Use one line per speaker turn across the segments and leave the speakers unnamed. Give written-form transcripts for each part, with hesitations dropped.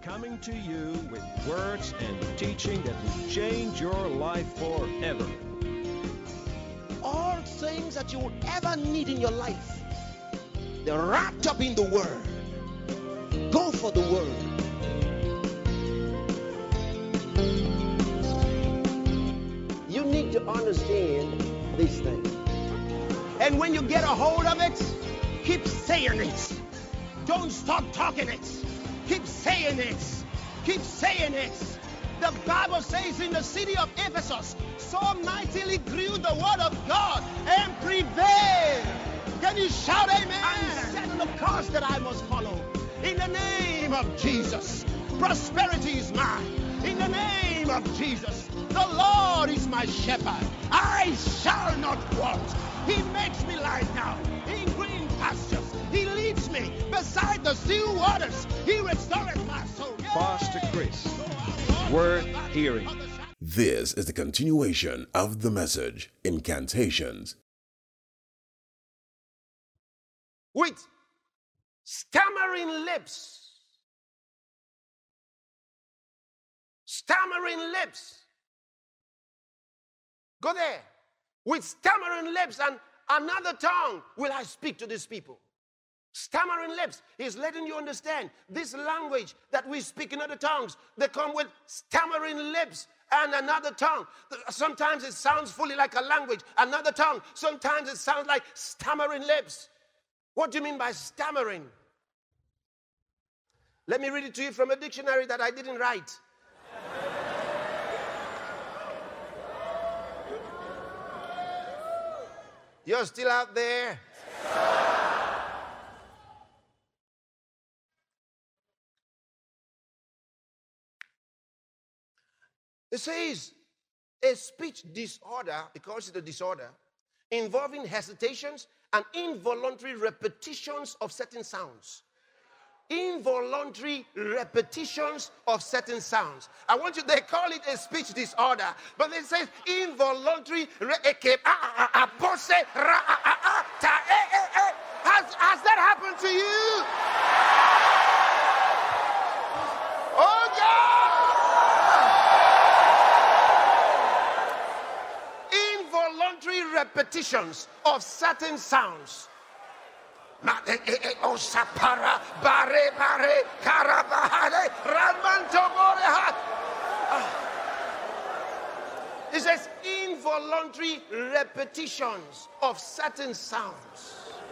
coming to you with words and teaching that will change your life forever.
All things that you will ever need in your life, they're wrapped up in the Word. Go for the Word. You need to understand these things. And when you get a hold of it, keep saying it. Don't stop talking it. Keep saying it. Keep saying it. The Bible says in the city of Ephesus, so mightily grew the word of God and prevailed. Can you shout amen? I'm setting the course that I must follow. In the name of Jesus, prosperity is mine. In the name of Jesus, the Lord is my shepherd. I shall not want. He makes me lie down in green pastures. He leads me beside the still waters. He restores my soul.
Pastor Chris, worth hearing.
This is the continuation of the message, Incantations.
With stammering lips. Stammering lips. Go there. With stammering lips and another tongue will I speak to these people. Stammering lips is letting you understand this language that we speak in other tongues. They come with stammering lips and another tongue. Sometimes it sounds fully like a language, another tongue. Sometimes it sounds like stammering lips. What do you mean by stammering? Let me read it to you from a dictionary that I didn't write. You're still out there? It says a speech disorder, because it's a disorder, involving hesitations and involuntary repetitions of certain sounds. Involuntary repetitions of certain sounds. They call it a speech disorder, but it says involuntary. Has that happened to you? Oh God! Involuntary repetitions of certain sounds. It says involuntary repetitions of certain sounds.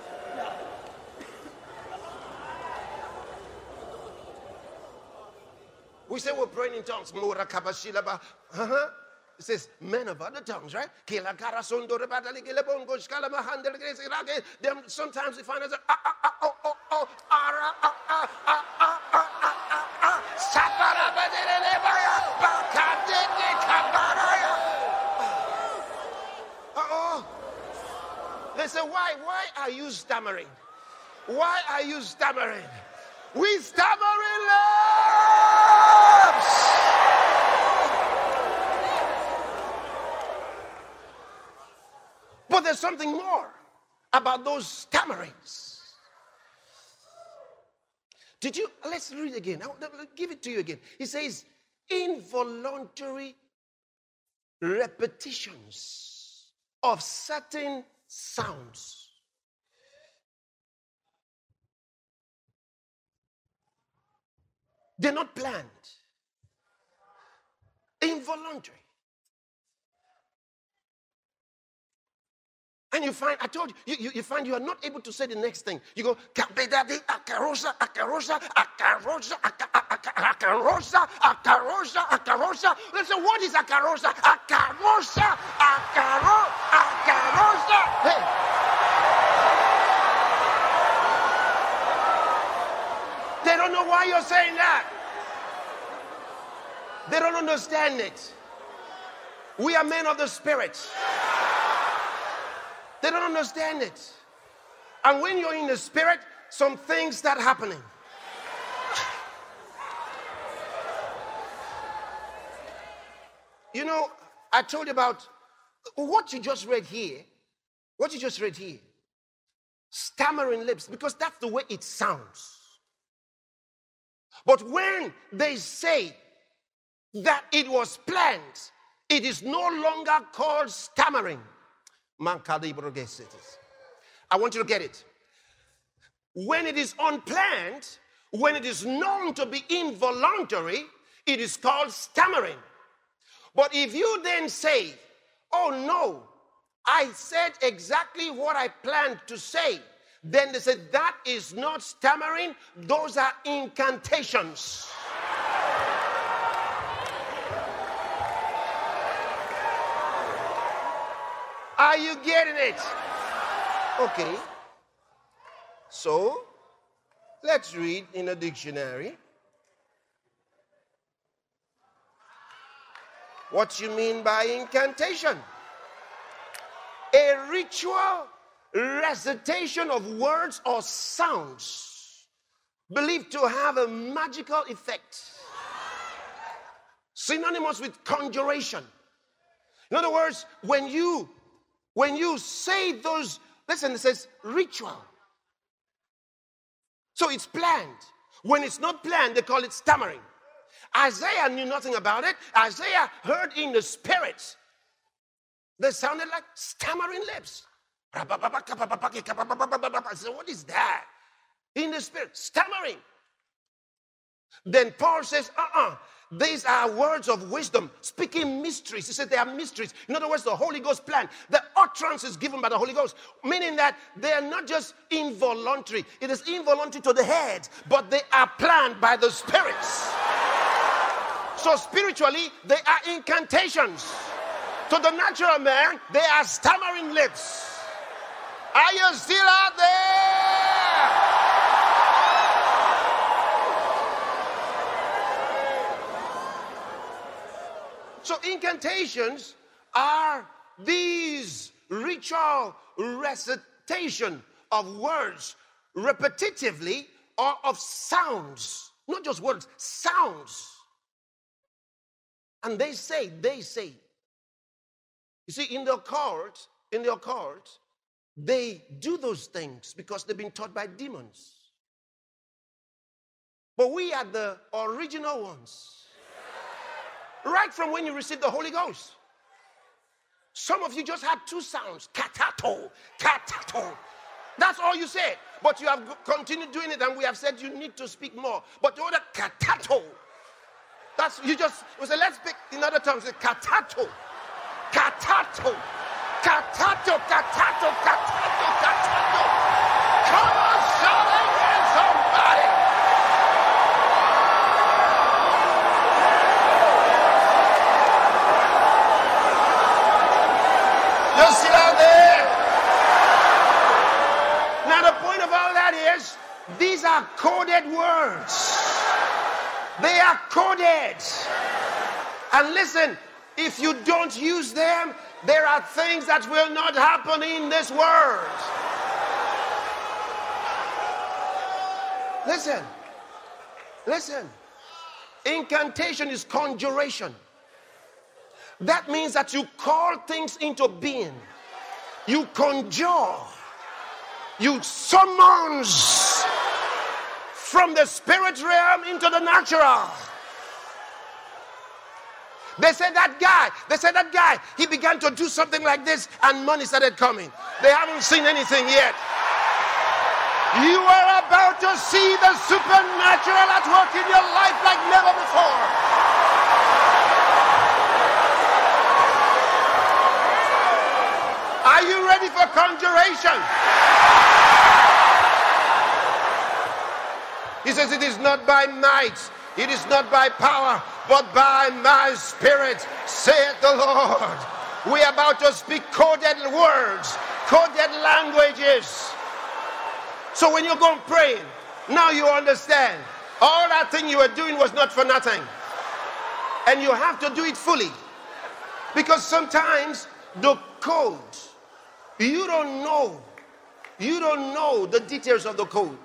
We say we're praying in tongues. It says men of other tongues, right? Then sometimes we find ourselves They say, why are you stammering? Why are you stammering? We stammer in lips. But there's something more about those stammerings. Let's read again. I'll give it to you again. He says, involuntary repetitions of certain sounds. They're not planned. Involuntary. And you find, I told you, you find you are not able to say the next thing. You go, akarosa, akarosa, akarosa, akarosa, akarosa, akarosa. Listen, what is akarosa? Akarosa, akarosa. Hey. They don't know why you're saying that. They don't understand it. We are men of the Spirit. They don't understand it. And when you're in the Spirit, some things start happening. You know, I told you about what you just read here. What you just read here. Stammering lips, because that's the way it sounds. But when they say that it was planned, it is no longer called stammering. I want you to get it. When it is unplanned, when it is known to be involuntary, it is called stammering. But if you then say, oh no, I said exactly what I planned to say, then they said that is not stammering, those are incantations. Are you getting it? Okay. So, let's read in a dictionary. What you mean by incantation? A ritual recitation of words or sounds believed to have a magical effect. Synonymous with conjuration. In other words, when you say those, listen, it says ritual. So it's planned. When it's not planned, they call it stammering. Isaiah knew nothing about it. Isaiah heard in the spirit. They sounded like stammering lips. I said, what is that? In the spirit, stammering. Then Paul says, these are words of wisdom, speaking mysteries. He said they are mysteries. In other words, the Holy Ghost plan. The utterance is given by the Holy Ghost, meaning that they are not just involuntary. It is involuntary to the head, but they are planned by the spirits. So spiritually, they are incantations. To the natural man, they are stammering lips. Are you still out there? So incantations are these ritual recitation of words repetitively or of sounds. Not just words, sounds. And they say. You see, in the occult, they do those things because they've been taught by demons. But we are the original ones. Right from when you received the Holy Ghost. Some of you just had two sounds. Katato, katato. That's all you said. But you have continued doing it, and we have said you need to speak more. But the other katato. That's, you say, let's speak in other tongues. Katato. Katato. Katato, katato, katato, katato. Come on, shout amen, somebody. You're still out there. Now the point of all that is, these are coded words. They are coded. And listen, if you don't use them, there are things that will not happen in this world. Listen. Incantation is conjuration. That means that you call things into being. You conjure. You summons from the spirit realm into the natural. They said that guy, he began to do something like this and money started coming. They haven't seen anything yet. You are about to see the supernatural at work in your life like never before. Are you ready for conjuration? He says it is not by might, it is not by power, but by my spirit, saith the Lord. We are about to speak coded words, coded languages. So when you go praying, now you understand. All that thing you were doing was not for nothing. And you have to do it fully. Because sometimes the code, you don't know the details of the code.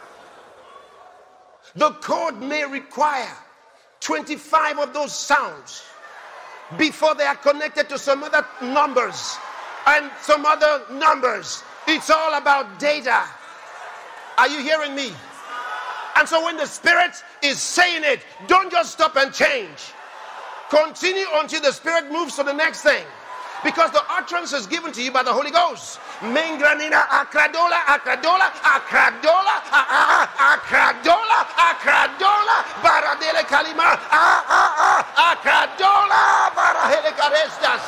The code may require 25 of those sounds before they are connected to some other numbers and some other numbers. It's all about data. Are you hearing me? And so when the Spirit is saying it, don't just stop and change. Continue until the Spirit moves to the next thing. Because the utterance is given to you by the Holy Ghost. Mengranina akradola, akradola, akradola, akradola, akradola, baradele kalima, akradola, barahele carestas.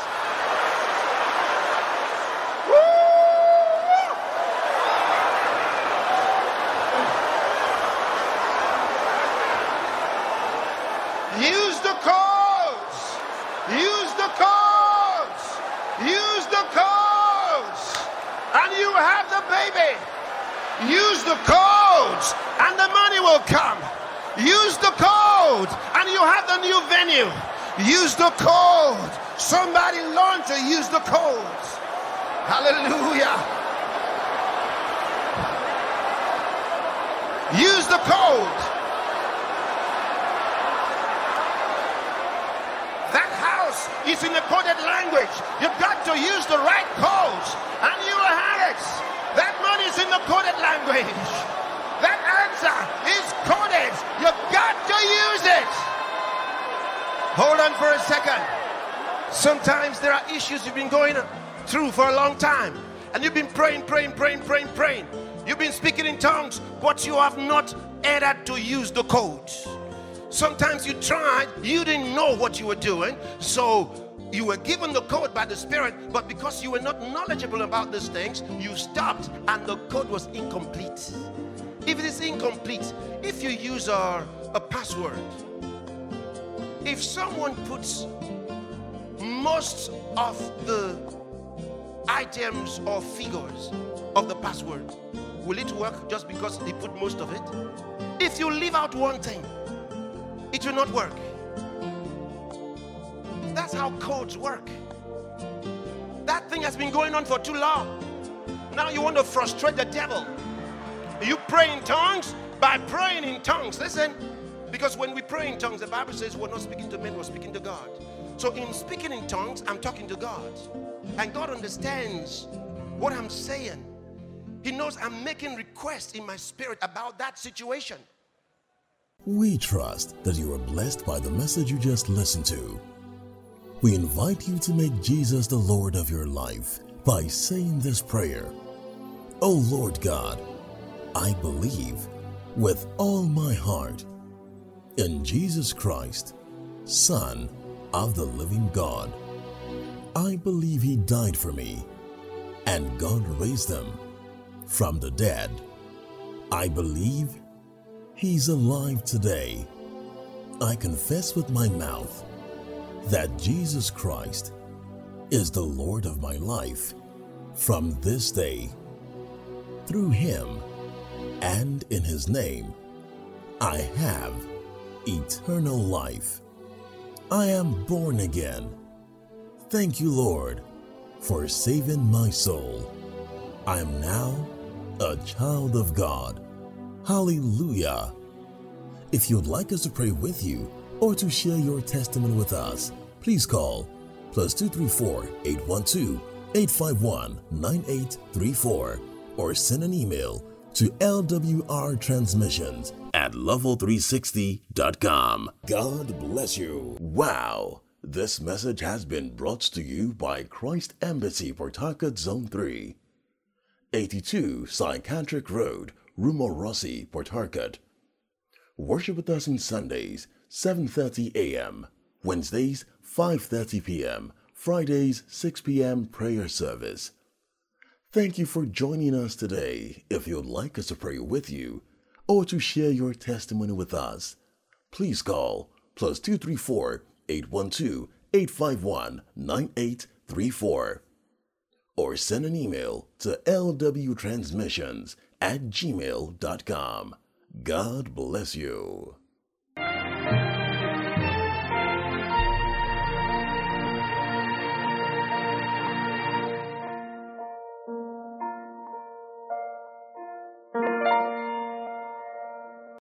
Use the codes. Use the codes. Use the codes. And you have the baby. Use the codes and the money will come. Use the code and you have the new venue. Use the code. Somebody learn to use the codes. Hallelujah. Use the code. It's in the coded language. You've got to use the right codes and you will have it. That money is in the coded language. That answer is coded. You've got to use it. Hold on for a second. Sometimes there are issues you've been going through for a long time and you've been praying. You've been speaking in tongues, but you have not added to use the code. Sometimes you tried, you didn't know what you were doing, so you were given the code by the Spirit, but because you were not knowledgeable about these things, you stopped and the code was incomplete. If it is incomplete, if you use a password, if someone puts most of the items or figures of the password, will it work just because they put most of it? If you leave out one thing, it will not work. That's how codes work. That thing has been going on for too long. Now you want to frustrate the devil. You pray in tongues by praying in tongues. Listen, because when we pray in tongues, the Bible says we're not speaking to men, we're speaking to God. So in speaking in tongues, I'm talking to God. And God understands what I'm saying. He knows I'm making requests in my spirit about that situation.
We trust that you are blessed by the message you just listened to. We invite you to make Jesus the Lord of your life by saying this prayer. Oh Lord God, I believe with all my heart in Jesus Christ, Son of the living God. I believe He died for me and God raised Him from the dead. I believe He's alive today. I confess with my mouth that Jesus Christ is the Lord of my life from this day. Through Him and in His name, I have eternal life. I am born again. Thank you, Lord, for saving my soul. I am now a child of God. Hallelujah. If you'd like us to pray with you or to share your testimony with us, please call +234 812 851 9834 or send an email to lwrtransmissions@level360.com. God bless you. Wow. This message has been brought to you by Christ Embassy, Port Harcourt, Zone 3, 82 Psychiatric Road, Rumorossi, Port Harcourt. Worship with us on Sundays, 7:30 a.m., Wednesdays, 5:30 p.m., Fridays, 6 p.m. prayer service. Thank you for joining us today. If you'd like us to pray with you or to share your testimony with us, please call +234 812 851 9834 or send an email to lwtransmissions@gmail.com. God bless you.